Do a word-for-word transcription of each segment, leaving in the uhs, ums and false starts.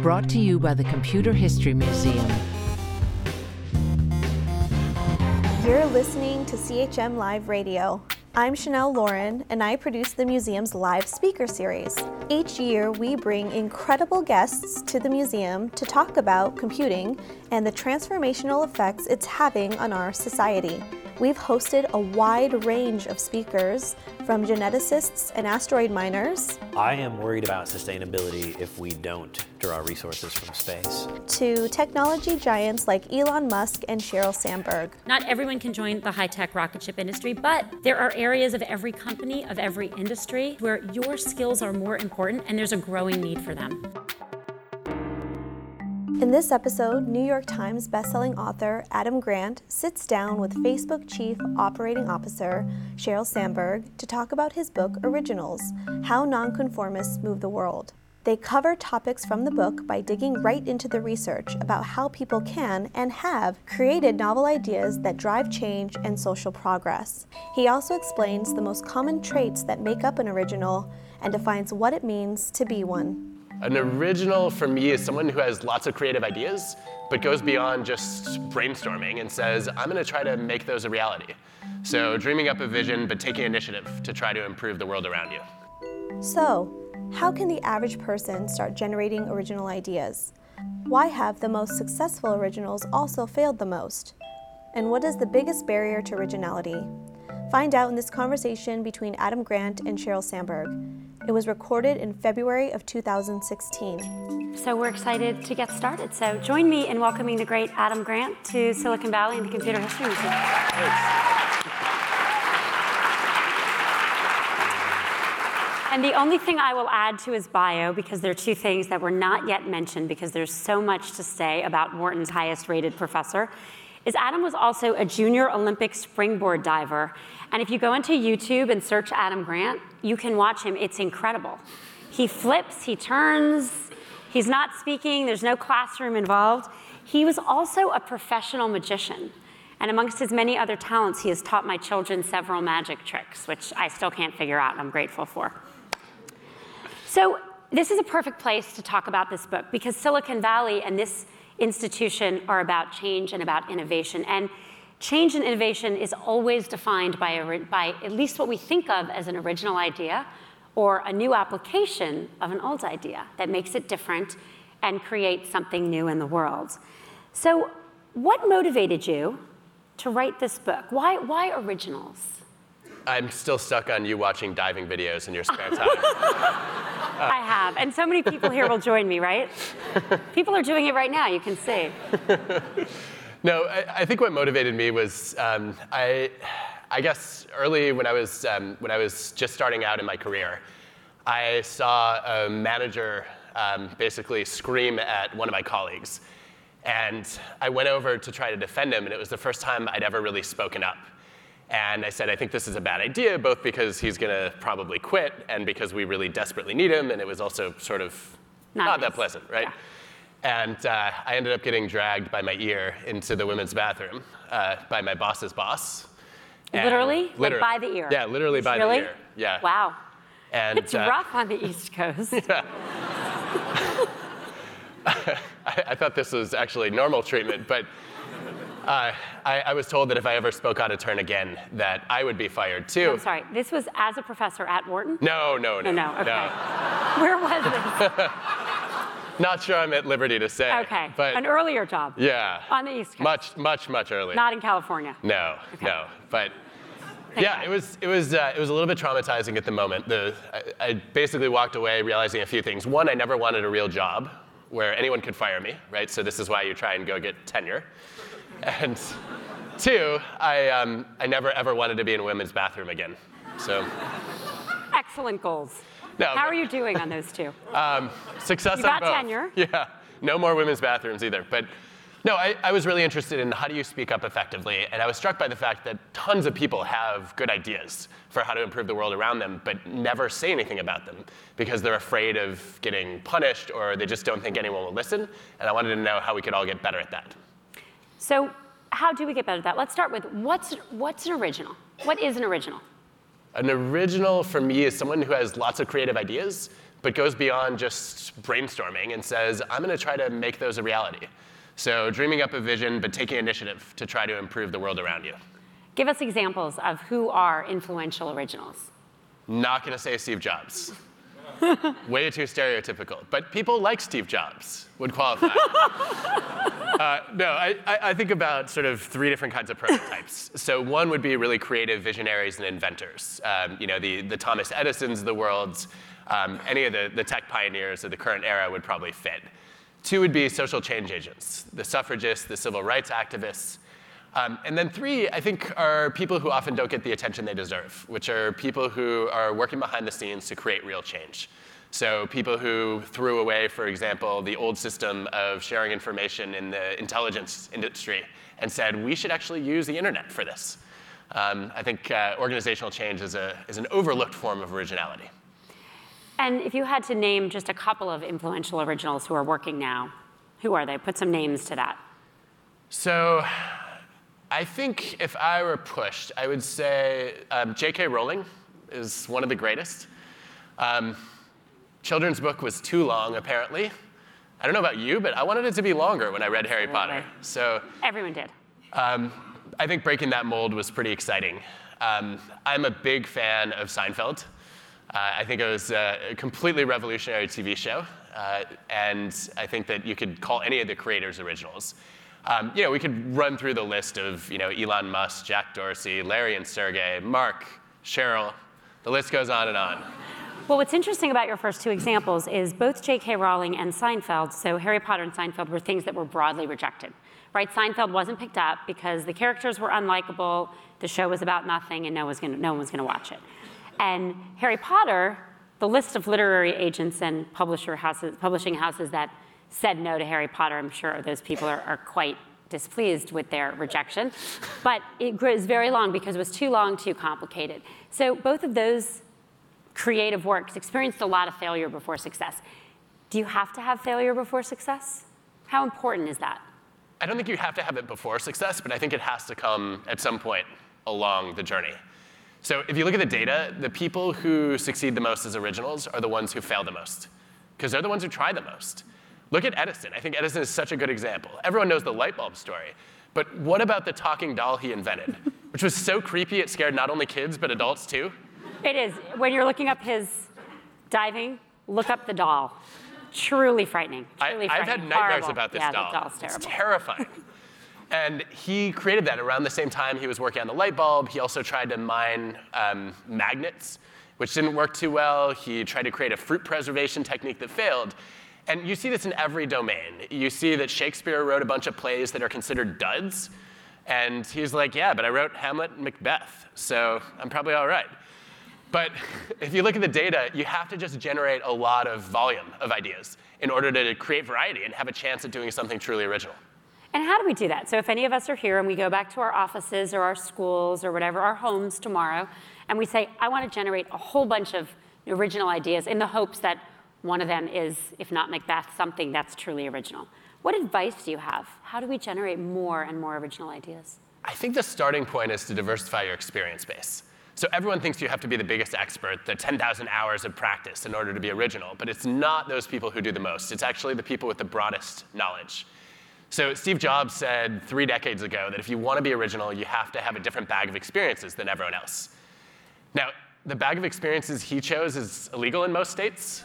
Brought to you by the Computer History Museum. You're listening to C H M Live Radio. I'm Chanel Lauren, and I produce the museum's live speaker series. Each year, we bring incredible guests to the museum to talk about computing and the transformational effects it's having on our society. We've hosted a wide range of speakers, from geneticists and asteroid miners. I am worried about sustainability if we don't draw resources from space. To technology giants like Elon Musk and Sheryl Sandberg. Not everyone can join the high-tech rocket ship industry, but there are areas of every company, of every industry, where your skills are more important and there's a growing need for them. In this episode, New York Times bestselling author Adam Grant sits down with Facebook Chief Operating Officer Sheryl Sandberg to talk about his book Originals: How Nonconformists Move the World. They cover topics from the book by digging right into the research about how people can and have created novel ideas that drive change and social progress. He also explains the most common traits that make up an original and defines what it means to be one. An original for me is someone who has lots of creative ideas, but goes beyond just brainstorming and says, I'm gonna try to make those a reality. So dreaming up a vision, but taking initiative to try to improve the world around you. So, how can the average person start generating original ideas? Why have the most successful originals also failed the most? And what is the biggest barrier to originality? Find out in this conversation between Adam Grant and Sheryl Sandberg. It was recorded in February of two thousand sixteen. So we're excited to get started. So join me in welcoming the great Adam Grant to Silicon Valley and the Computer History Museum. And the only thing I will add to his bio, because there are two things that were not yet mentioned, because there's so much to say about Wharton's highest rated professor, is Adam was also a junior Olympic springboard diver. And if you go into YouTube and search Adam Grant, you can watch him. It's incredible. He flips, he turns, he's not speaking, there's no classroom involved. He was also a professional magician. And amongst his many other talents, he has taught my children several magic tricks, which I still can't figure out and I'm grateful for. So this is a perfect place to talk about this book, because Silicon Valley and this institution are about change and about innovation. And change and innovation is always defined by, a, by at least what we think of as an original idea or a new application of an old idea that makes it different and creates something new in the world. So what motivated you to write this book? Why, why originals? I'm still stuck on you watching diving videos in your spare time. uh, I have, and so many people here will join me, right? People are doing it right now, you can see. No, I, I think what motivated me was, um, I, I guess early when I was um, when I was just starting out in my career, I saw a manager um, basically scream at one of my colleagues, and I went over to try to defend him, and it was the first time I'd ever really spoken up. And I said, I think this is a bad idea, both because he's gonna probably quit and because we really desperately need him, and it was also sort of not, not nice. that pleasant, right? Yeah. And uh, I ended up getting dragged by my ear into the women's bathroom uh, by my boss's boss. Literally? literally? Like by the ear? Yeah, literally by really? the ear. Yeah. Wow. And, it's uh, rough on the East Coast. Yeah. I, I thought this was actually normal treatment, but uh, I, I was told that if I ever spoke out of turn again, that I would be fired too. I'm sorry, this was as a professor at Wharton? No, no, no. No, no, okay. No. Where was this? Not sure I'm at liberty to say. Okay, but an earlier job. Yeah. On the East Coast. Much, much, much earlier. Not in California. No, okay. no, but Thank yeah, God. it was, it was, uh, it was a little bit traumatizing at the moment. The, I, I basically walked away realizing a few things. One, I never wanted a real job where anyone could fire me, right? So this is why you try and go get tenure. And two, I, um, I never ever wanted to be in a women's bathroom again. So. Excellent goals. No, How but, are you doing on those two? Um, success you on got both. tenure. Yeah, no more women's bathrooms either. But no, I, I was really interested in how do you speak up effectively, and I was struck by the fact that tons of people have good ideas for how to improve the world around them, but never say anything about them because they're afraid of getting punished or they just don't think anyone will listen, and I wanted to know how we could all get better at that. So how do we get better at that? Let's start with what's, what's an original? What is an original? An original for me is someone who has lots of creative ideas, but goes beyond just brainstorming and says, I'm going to try to make those a reality. So dreaming up a vision, but taking initiative to try to improve the world around you. Give us examples of who are influential originals. Not going to say Steve Jobs. Way too stereotypical. But people like Steve Jobs would qualify. uh, no, I, I think about sort of three different kinds of prototypes. So one would be really creative visionaries and inventors. Um, you know, the, the Thomas Edisons of the world, um, any of the, the tech pioneers of the current era would probably fit. Two would be social change agents, the suffragists, the civil rights activists. Um, and then three, I think, are people who often don't get the attention they deserve, which are people who are working behind the scenes to create real change. So people who threw away, for example, the old system of sharing information in the intelligence industry and said, we should actually use the internet for this. Um, I think uh, organizational change is, a, is an overlooked form of originality. And if you had to name just a couple of influential originals who are working now, who are they? Put some names to that. So I think if I were pushed, I would say um, J K Rowling is one of the greatest. Um, children's book was too long, apparently. I don't know about you, but I wanted it to be longer when I read Harry Potter. So everyone did. Um, I think breaking that mold was pretty exciting. Um, I'm a big fan of Seinfeld. Uh, I think it was a completely revolutionary T V show, uh, and I think that you could call any of the creators originals. Um, you know, we could run through the list of, you know, Elon Musk, Jack Dorsey, Larry and Sergey, Mark, Cheryl. The list goes on and on. Well, what's interesting about your first two examples is both J K Rowling and Seinfeld, so Harry Potter and Seinfeld were things that were broadly rejected, right? Seinfeld wasn't picked up because the characters were unlikable, the show was about nothing, and no, was gonna, no one was going to watch it. And Harry Potter, the list of literary agents and publisher houses, publishing houses that said no to Harry Potter, I'm sure those people are, are quite displeased with their rejection. But it was very long because it was too long, too complicated. So both of those creative works experienced a lot of failure before success. Do you have to have failure before success? How important is that? I don't think you have to have it before success, but I think it has to come at some point along the journey. So if you look at the data, the people who succeed the most as originals are the ones who fail the most, because they're the ones who try the most. Look at Edison. I think Edison is such a good example. Everyone knows the light bulb story. But what about the talking doll he invented, which was so creepy it scared not only kids, but adults too? It is. When you're looking up his diving, look up the doll. Truly frightening. Truly I, I've frightening. had nightmares Horrible. about this yeah, doll. The doll's terrible. It's terrifying. And he created that around the same time he was working on the light bulb. He also tried to mine um, magnets, which didn't work too well. He tried to create a fruit preservation technique that failed. And you see this in every domain. You see that Shakespeare wrote a bunch of plays that are considered duds. And he's like, yeah, but I wrote Hamlet and Macbeth, so I'm probably all right. But if you look at the data, you have to just generate a lot of volume of ideas in order to create variety and have a chance at doing something truly original. And how do we do that? So if any of us are here and we go back to our offices or our schools or whatever, our homes tomorrow, and we say, I want to generate a whole bunch of original ideas in the hopes that one of them is, if not Macbeth, something that's truly original. What advice do you have? How do we generate more and more original ideas? I think the starting point is to diversify your experience base. So everyone thinks you have to be the biggest expert, the ten thousand hours of practice in order to be original, but it's not those people who do the most. It's actually the people with the broadest knowledge. So Steve Jobs said three decades ago that if you want to be original, you have to have a different bag of experiences than everyone else. Now, the bag of experiences he chose is illegal in most states.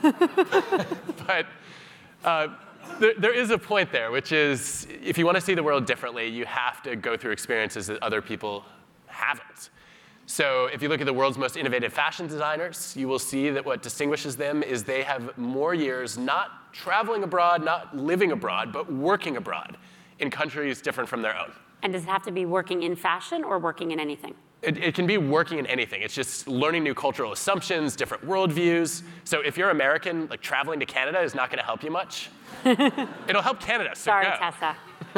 But uh, there, there is a point there, which is if you want to see the world differently, you have to go through experiences that other people haven't. So if you look at the world's most innovative fashion designers, you will see that what distinguishes them is they have more years not traveling abroad, not living abroad, but working abroad in countries different from their own. And does it have to be working in fashion or working in anything? It, it can be working in anything. It's just learning new cultural assumptions, different worldviews. So if you're American, like traveling to Canada is not going to help you much. It'll help Canada, so Sorry, go. Tessa.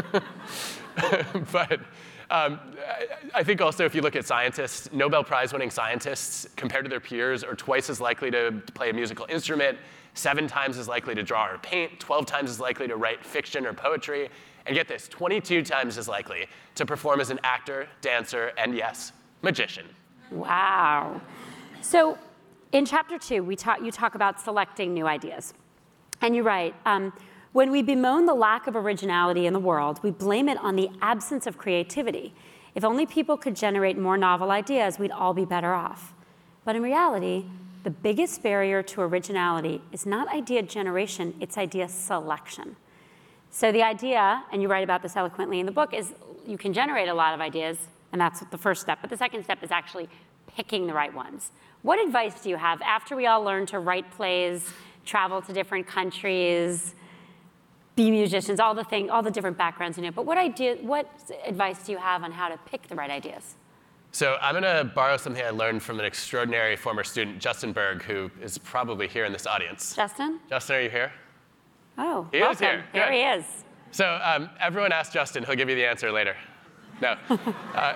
But um, I, I think also if you look at scientists, Nobel Prize-winning scientists, compared to their peers, are twice as likely to play a musical instrument, seven times as likely to draw or paint, twelve times as likely to write fiction or poetry, and get this, twenty-two times as likely to perform as an actor, dancer, and yes, magician. Wow. So in chapter two, we talk, you talk about selecting new ideas. And you write, um, when we bemoan the lack of originality in the world, we blame it on the absence of creativity. If only people could generate more novel ideas, we'd all be better off. But in reality, the biggest barrier to originality is not idea generation, it's idea selection. So the idea, and you write about this eloquently in the book, is you can generate a lot of ideas, and that's the first step. But the second step is actually picking the right ones. What advice do you have after we all learn to write plays, travel to different countries, be musicians, all the thing, all the different backgrounds in it? But what idea, what advice do you have on how to pick the right ideas? So I'm going to borrow something I learned from an extraordinary former student, Justin Berg, who is probably here in this audience. Justin? Justin, are you here? Oh, he welcome. is here. Here Good. he is. So um, everyone ask Justin. He'll give you the answer later. No. uh,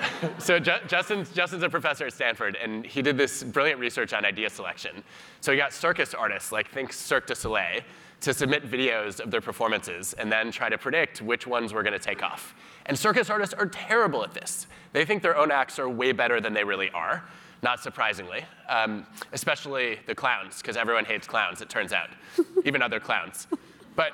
so Ju Justin's, Justin's a professor at Stanford, and he did this brilliant research on idea selection. So he got circus artists, like think Cirque du Soleil, to submit videos of their performances and then try to predict which ones were going to take off. And circus artists are terrible at this. They think their own acts are way better than they really are, not surprisingly, um, especially the clowns, because everyone hates clowns, it turns out, even other clowns. But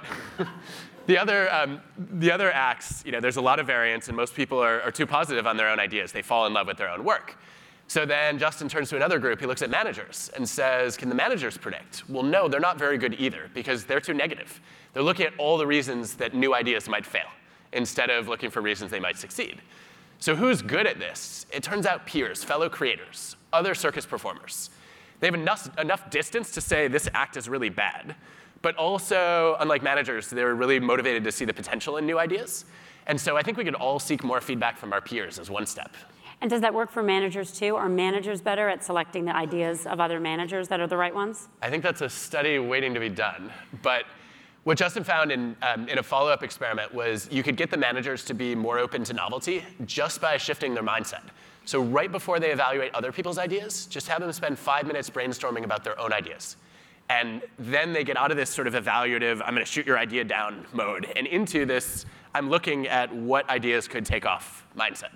the other, um, the other acts, you know, there's a lot of variance, and most people are, are too positive on their own ideas. They fall in love with their own work. So then Justin turns to another group. He looks at managers and says, can the managers predict? Well, no, they're not very good either, because they're too negative. They're looking at all the reasons that new ideas might fail, instead of looking for reasons they might succeed. So who's good at this? It turns out peers, fellow creators, other circus performers. They have enough, enough distance to say this act is really bad, but also, unlike managers, they're really motivated to see the potential in new ideas. And so I think we could all seek more feedback from our peers as one step. And does that work for managers too? Are managers better at selecting the ideas of other managers that are the right ones? I think that's a study waiting to be done. But what Justin found in, um, in a follow-up experiment was you could get the managers to be more open to novelty just by shifting their mindset. So right before they evaluate other people's ideas, just have them spend five minutes brainstorming about their own ideas. And then they get out of this sort of evaluative, I'm going to shoot your idea down mode, and into this, I'm looking at what ideas could take off mindset.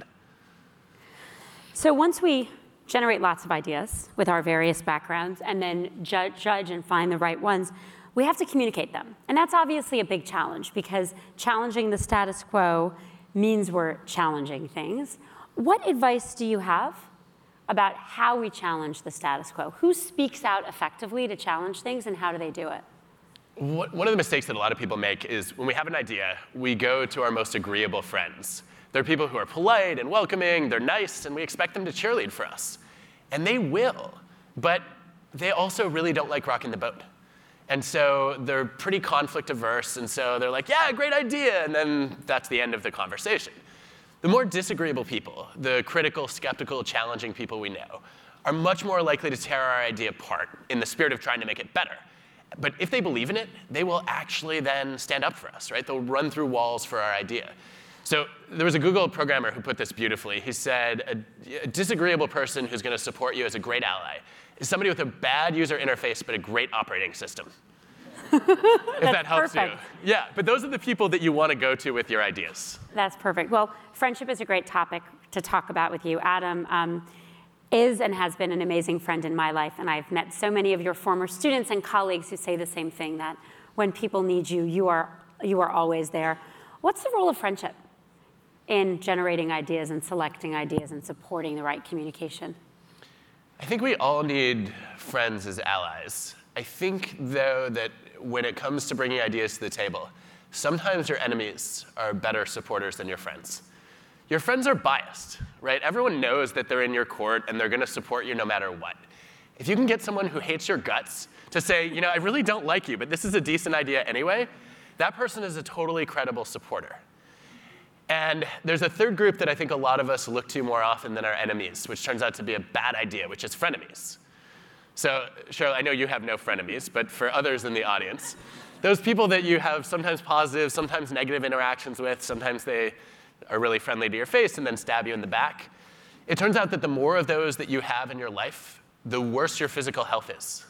So once we generate lots of ideas with our various backgrounds and then ju judge and find the right ones, we have to communicate them. And that's obviously a big challenge, because challenging the status quo means we're challenging things. What advice do you have about how we challenge the status quo? Who speaks out effectively to challenge things, and how do they do it? One of the mistakes that a lot of people make is when we have an idea, we go to our most agreeable friends. They're people who are polite and welcoming, they're nice, and we expect them to cheerlead for us. And they will, but they also really don't like rocking the boat. And so they're pretty conflict averse, and so they're like, yeah, great idea, and then that's the end of the conversation. The more disagreeable people, the critical, skeptical, challenging people we know, are much more likely to tear our idea apart in the spirit of trying to make it better. But if they believe in it, they will actually then stand up for us, right? They'll run through walls for our idea. So there was a Google programmer who put this beautifully. He said, a, a disagreeable person who's going to support you as a great ally is somebody with a bad user interface but a great operating system. If that helps perfect. you. Yeah, but those are the people that you want to go to with your ideas. That's perfect. Well, friendship is a great topic to talk about with you. Adam um, is and has been an amazing friend in my life, and I've met so many of your former students and colleagues who say the same thing, that when people need you, you are, you are always there. What's the role of friendship in generating ideas and selecting ideas and supporting the right communication? I think we all need friends as allies. I think, though, that when it comes to bringing ideas to the table, sometimes your enemies are better supporters than your friends. Your friends are biased, right? Everyone knows that they're in your court and they're going to support you no matter what. If you can get someone who hates your guts to say, you know, I really don't like you, but this is a decent idea anyway, that person is a totally credible supporter. And there's a third group that I think a lot of us look to more often than our enemies, which turns out to be a bad idea, which is frenemies. So, Cheryl, I know you have no frenemies, but for others in the audience, those people that you have sometimes positive, sometimes negative interactions with, sometimes they are really friendly to your face and then stab you in the back. It turns out that the more of those that you have in your life, the worse your physical health is.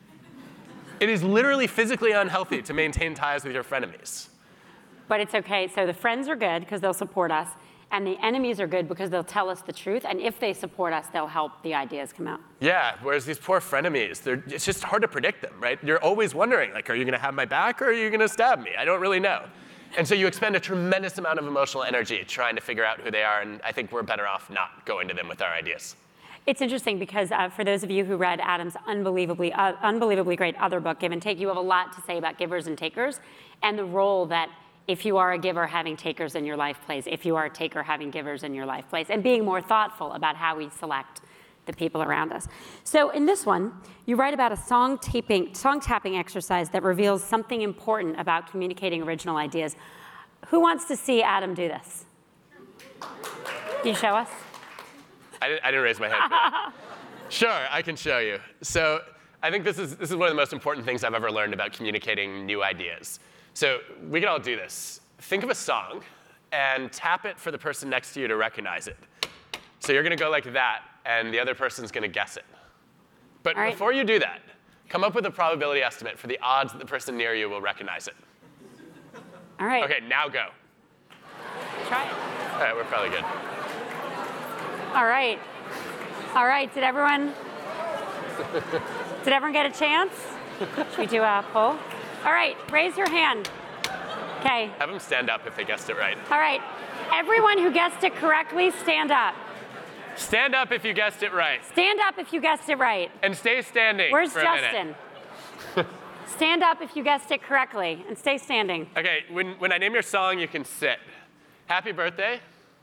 It is literally physically unhealthy to maintain ties with your frenemies. But it's okay. So the friends are good because they'll support us. And the enemies are good because they'll tell us the truth, and if they support us, they'll help the ideas come out. Yeah, whereas these poor frenemies, they're, it's just hard to predict them, right? You're always wondering, like, are you gonna have my back or are you gonna stab me? I don't really know. And so you expend a tremendous amount of emotional energy trying to figure out who they are, and I think we're better off not going to them with our ideas. It's interesting because uh, for those of you who read Adam's unbelievably, uh, unbelievably great other book, Give and Take, you have a lot to say about givers and takers and the role that if you are a giver, having takers in your life plays. If you are a taker, having givers in your life plays. And being more thoughtful about how we select the people around us. So in this one, you write about a song taping, song tapping exercise that reveals something important about communicating original ideas. Who wants to see Adam do this? Can you show us? I didn't, I didn't raise my hand. Sure, I can show you. So I think this is, this is one of the most important things I've ever learned about communicating new ideas. So we can all do this. Think of a song and tap it for the person next to you to recognize it. So you're gonna go like that, and the other person's gonna guess it. But All right. before you do that, come up with a probability estimate for the odds that the person near you will recognize it. All right. Okay, now go. Try it. All right, we're probably good. All right. All right, did everyone, did everyone get a chance? Should we do a poll? All right, raise your hand. Okay. Have them stand up if they guessed it right. All right, everyone who guessed it correctly, stand up. Stand up if you guessed it right. Stand up if you guessed it right. And stay standing Where's for a Justin? minute. Stand up if you guessed it correctly, and stay standing. Okay, when, when I name your song, you can sit. Happy birthday.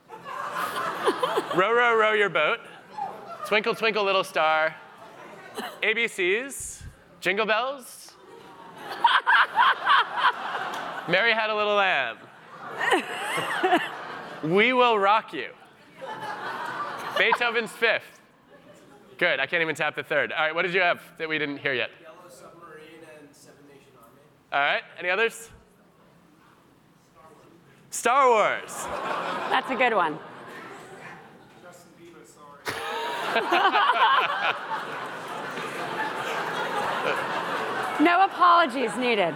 Row, row, row your boat. Twinkle, twinkle, little star. A B Cs. Jingle bells. Mary had a little lamb. We will rock you. Beethoven's Fifth. Good, I can't even tap the third. All right, what did you have that we didn't hear yet? Yellow Submarine and Seven Nation Army. All right, any others? Star Wars. Star Wars. That's a good one. Justin Bieber, sorry. No apologies needed.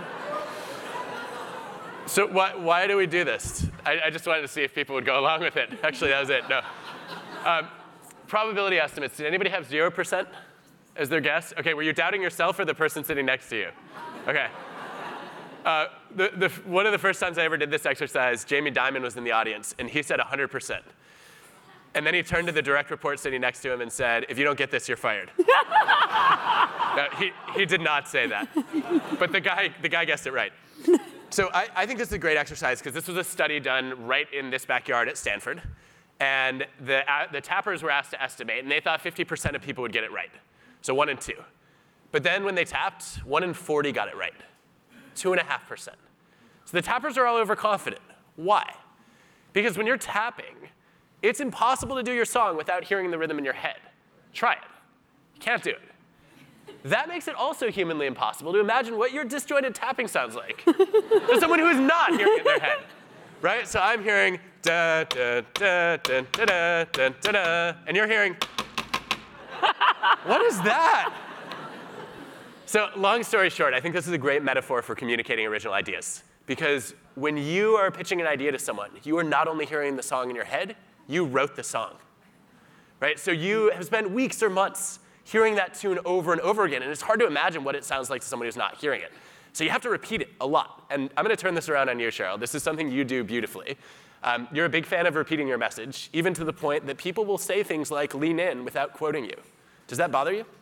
So why, why do we do this? I, I just wanted to see if people would go along with it. Actually, that was it, no. Um, probability estimates, did anybody have zero percent as their guess? Okay, were you doubting yourself or the person sitting next to you? Okay. Uh, the, the, one of the first times I ever did this exercise, Jamie Dimon was in the audience, and he said one hundred percent. And then he turned to the direct report sitting next to him and said, if you don't get this, you're fired. No, he, he did not say that. But the guy, the guy guessed it right. So I, I think this is a great exercise because this was a study done right in this backyard at Stanford. And the, uh, the tappers were asked to estimate, and they thought fifty percent of people would get it right. So one in two. But then when they tapped, one in forty got it right. Two and a half percent. So the tappers are all overconfident. Why? Because when you're tapping, it's impossible to do your song without hearing the rhythm in your head. Try it. You can't do it. That makes it also humanly impossible to imagine what your disjointed tapping sounds like to someone who is not hearing it in their head, right? So I'm hearing da da da da da da da da da, and you're hearing, what is that? So long story short, I think this is a great metaphor for communicating original ideas, because when you are pitching an idea to someone, you are not only hearing the song in your head, you wrote the song, right? So you have spent weeks or months hearing that tune over and over again, and it's hard to imagine what it sounds like to somebody who's not hearing it. So you have to repeat it a lot. And I'm going to turn this around on you, Cheryl. This is something you do beautifully. Um, you're a big fan of repeating your message, even to the point that people will say things like lean in without quoting you. Does that bother you?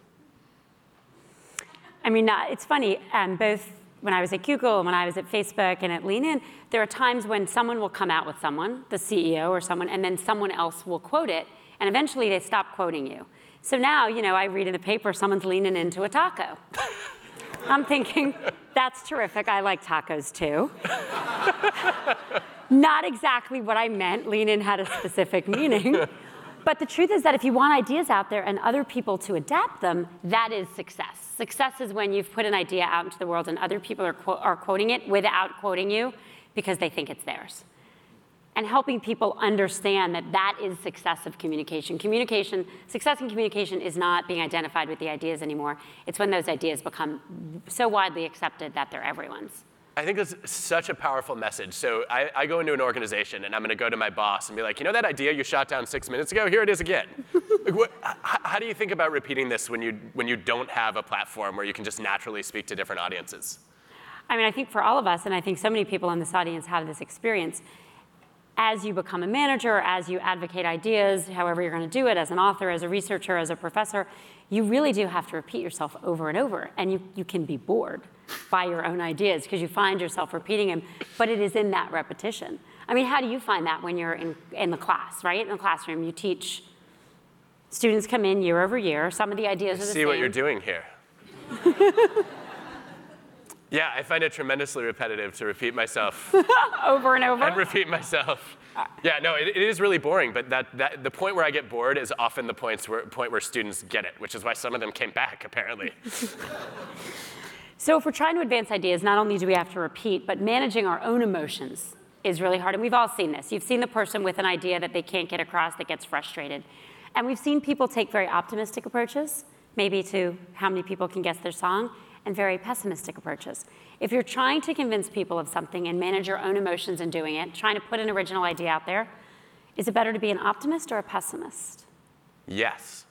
I mean, uh, it's funny, um, both when I was at Google and when I was at Facebook and at Lean In, there are times when someone will come out with someone, the C E O or someone, and then someone else will quote it, and eventually they stop quoting you. So now, you know, I read in the paper someone's leaning into a taco. I'm thinking, that's terrific, I like tacos too. Not exactly what I meant, lean in had a specific meaning. But the truth is that if you want ideas out there and other people to adapt them, that is success. Success is when you've put an idea out into the world and other people are, qu- are quoting it without quoting you because they think it's theirs. And helping people understand that that is success of communication. Communication, success in communication is not being identified with the ideas anymore. It's when those ideas become so widely accepted that they're everyone's. I think that's such a powerful message. So I, I go into an organization, and I'm going to go to my boss and be like, you know that idea you shot down six minutes ago? Here it is again. Like, what, h- how do you think about repeating this when you, when you don't have a platform where you can just naturally speak to different audiences? I mean, I think for all of us, and I think so many people in this audience have this experience, as you become a manager, as you advocate ideas, however you're going to do it, as an author, as a researcher, as a professor, you really do have to repeat yourself over and over. And you, you can be bored by your own ideas because you find yourself repeating them, but it is in that repetition. I mean, how do you find that when you're in, in the class, right? In the classroom, you teach, students come in year over year, some of the ideas I are the see same. what you're doing here. Yeah, I find it tremendously repetitive to repeat myself over and over? and repeat myself. Yeah, no, it, it is really boring, but that, that, the point where I get bored is often the points where, point where students get it, which is why some of them came back, apparently. So if we're trying to advance ideas, not only do we have to repeat, but managing our own emotions is really hard. And we've all seen this. You've seen the person with an idea that they can't get across that gets frustrated. And we've seen people take very optimistic approaches, maybe to how many people can guess their song, and very pessimistic approaches. If you're trying to convince people of something and manage your own emotions in doing it, trying to put an original idea out there, is it better to be an optimist or a pessimist? Yes.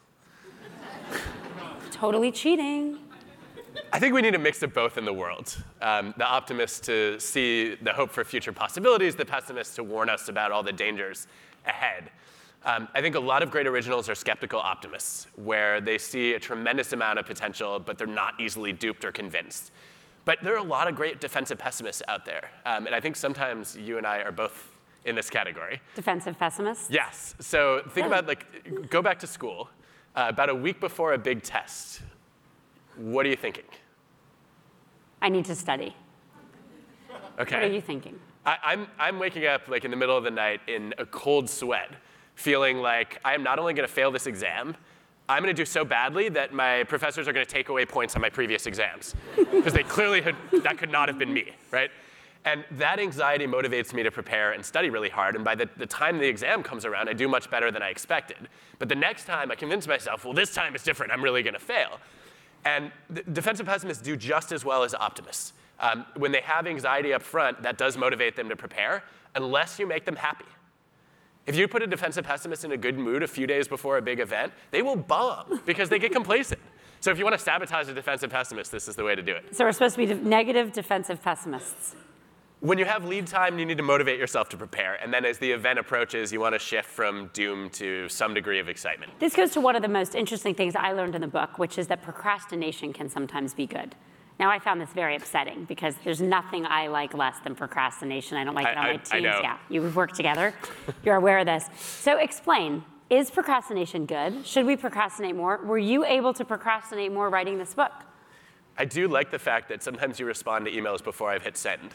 Totally cheating. I think we need a mix of both in the world. Um, the optimist to see the hope for future possibilities, the pessimist to warn us about all the dangers ahead. Um, I think a lot of great originals are skeptical optimists, where they see a tremendous amount of potential, but they're not easily duped or convinced. But there are a lot of great defensive pessimists out there. Um, and I think sometimes you and I are both in this category. Defensive pessimists? Yes. So think about, like, go back to school. Uh, about a week before a big test, what are you thinking? I need to study. Okay. What are you thinking? I, I'm, I'm waking up like in the middle of the night in a cold sweat, feeling like I am not only going to fail this exam, I'm going to do so badly that my professors are going to take away points on my previous exams. Because they clearly had, that could not have been me, right? And that anxiety motivates me to prepare and study really hard. And by the, the time the exam comes around, I do much better than I expected. But the next time, I convince myself, well, this time it's different. I'm really going to fail. And the defensive pessimists do just as well as optimists. Um, when they have anxiety up front, that does motivate them to prepare, unless you make them happy. If you put a defensive pessimist in a good mood a few days before a big event, they will bomb because they get complacent. So if you want to sabotage a defensive pessimist, this is the way to do it. So we're supposed to be de- negative defensive pessimists. When you have lead time, you need to motivate yourself to prepare. And then as the event approaches, you want to shift from doom to some degree of excitement. This goes to one of the most interesting things I learned in the book, which is that procrastination can sometimes be good. Now, I found this very upsetting because there's nothing I like less than procrastination. I don't like it on I, my I, teams. I know. Yeah, you've worked together. You're aware of this. So explain, is procrastination good? Should we procrastinate more? Were you able to procrastinate more writing this book? I do like the fact that sometimes you respond to emails before I've hit send.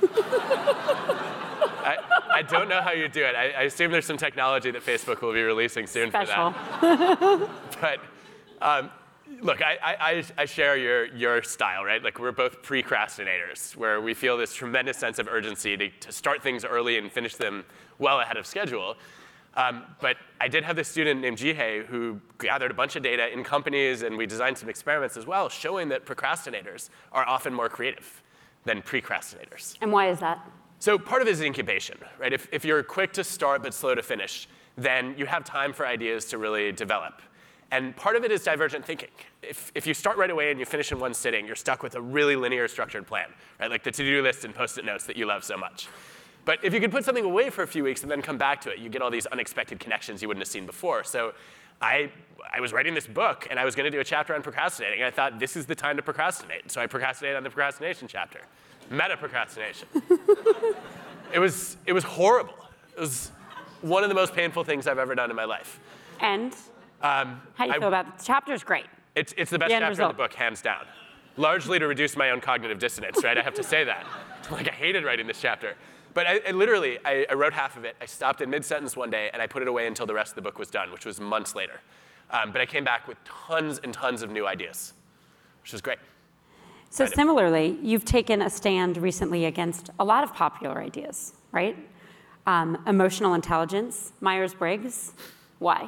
I, I don't know how you do it. I, I assume there's some technology that Facebook will be releasing soon Special. for that. But um, look, I, I, I share your, your style, right? Like, we're both precrastinators, where we feel this tremendous sense of urgency to, to start things early and finish them well ahead of schedule. Um, but I did have this student named Jihei who gathered a bunch of data in companies, and we designed some experiments as well, showing that procrastinators are often more creative than precrastinators. And why is that? So part of it is incubation, right? If, if you're quick to start but slow to finish, then you have time for ideas to really develop. And part of it is divergent thinking. If, if you start right away and you finish in one sitting, you're stuck with a really linear structured plan, right? Like the to-do list and post-it notes that you love so much. But if you can put something away for a few weeks and then come back to it, you get all these unexpected connections you wouldn't have seen before. So I, I was writing this book, and I was going to do a chapter on procrastinating, and I thought, this is the time to procrastinate. So I procrastinated on the procrastination chapter. Meta-procrastination. It was, it was horrible. It was one of the most painful things I've ever done in my life. And Um, how do you I, feel about it? The chapter's great. It's, it's the best The end chapter result. in the book, hands down. Largely to reduce my own cognitive dissonance, right? I have to say that. Like, I hated writing this chapter. But I, I literally, I, I wrote half of it. I stopped in mid-sentence one day, and I put it away until the rest of the book was done, which was months later. Um, but I came back with tons and tons of new ideas, which was great. So Right. similarly, you've taken a stand recently against a lot of popular ideas, right? Um, emotional intelligence, Myers-Briggs. Why?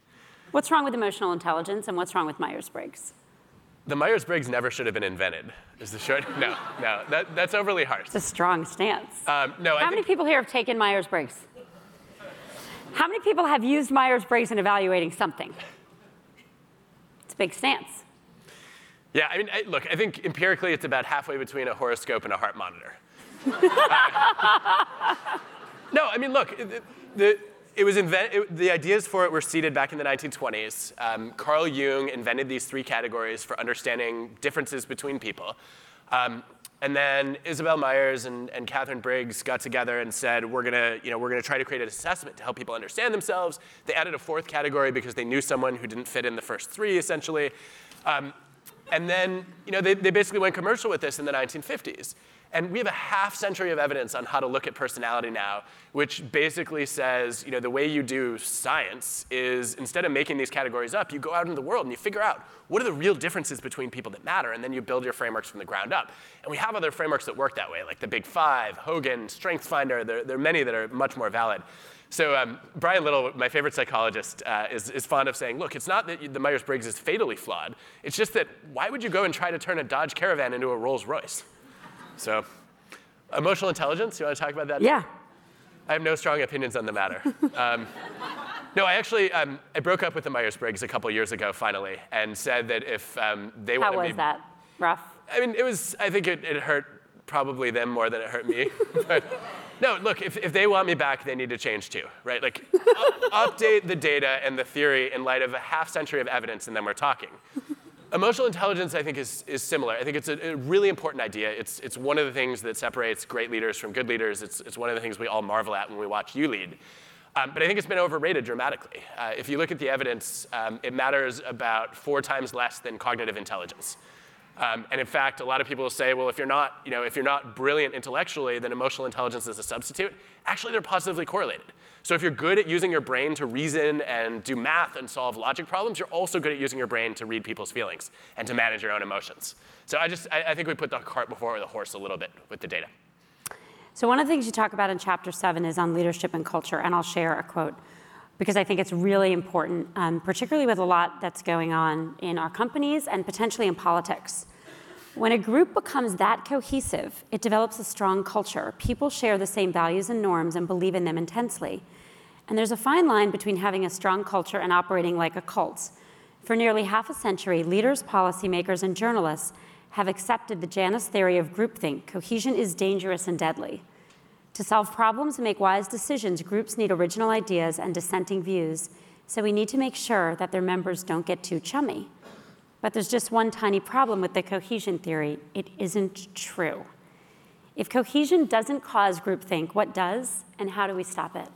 What's wrong with emotional intelligence, and what's wrong with Myers-Briggs? The Myers-Briggs never should have been invented. is the short. No, no, that, that's overly harsh. It's a strong stance. Um, no, I How many think, people here have taken Myers-Briggs? How many people have used Myers-Briggs in evaluating something? It's a big stance. Yeah, I mean, I, look, I think empirically it's about halfway between a horoscope and a heart monitor. uh, no, I mean, look, the, the, it was invent, it, the ideas for it were seeded back in the nineteen twenties. Um, Carl Jung invented these three categories for understanding differences between people. Um, and then Isabel Myers and, and Catherine Briggs got together and said, we're gonna, you know, we're gonna try to create an assessment to help people understand themselves. They added a fourth category because they knew someone who didn't fit in the first three, essentially. Um, and then, you know, they, they basically went commercial with this in the nineteen fifties. And we have a half century of evidence on how to look at personality now, which basically says, you know, the way you do science is instead of making these categories up, you go out into the world and you figure out what are the real differences between people that matter, and then you build your frameworks from the ground up. And we have other frameworks that work that way, like the Big Five, Hogan, StrengthsFinder. There, there are many that are much more valid. So um, Brian Little, my favorite psychologist, uh, is, is fond of saying, look, it's not that you, the Myers-Briggs is fatally flawed. It's just that why would you go and try to turn a Dodge Caravan into a Rolls Royce? So, emotional intelligence, you want to talk about that? Yeah. I have no strong opinions on the matter. um, no, I actually, um, I broke up with the Myers-Briggs a couple years ago, finally, and said that if um, they How wanted me... was that? Rough? I mean, it was, I think it, it hurt probably them more than it hurt me. But no, look, if, if they want me back, they need to change too, right? Like, up, update the data and the theory in light of a half century of evidence, and then we're talking. Emotional intelligence, I think, is, is similar. I think it's a, a really important idea. It's, it's one of the things that separates great leaders from good leaders. It's, it's one of the things we all marvel at when we watch you lead. Um, but I think it's been overrated dramatically. Uh, if you look at the evidence, um, it matters about four times less than cognitive intelligence. Um, and in fact, a lot of people will say, well, if you're not, you know, if you're not brilliant intellectually, then emotional intelligence is a substitute. Actually, they're positively correlated. So if you're good at using your brain to reason and do math and solve logic problems, you're also good at using your brain to read people's feelings and to manage your own emotions. So I just, I, I think we put the cart before the horse a little bit with the data. So one of the things you talk about in chapter seven is on leadership and culture, and I'll share a quote because I think it's really important, um, particularly with a lot that's going on in our companies and potentially in politics. When a group becomes that cohesive, it develops a strong culture. People share the same values and norms and believe in them intensely. And there's a fine line between having a strong culture and operating like a cult. For nearly half a century, leaders, policymakers, and journalists have accepted the Janus theory of groupthink. Cohesion is dangerous and deadly. To solve problems and make wise decisions, groups need original ideas and dissenting views, so we need to make sure that their members don't get too chummy. But there's just one tiny problem with the cohesion theory. It isn't true. If cohesion doesn't cause groupthink, what does, and how do we stop it?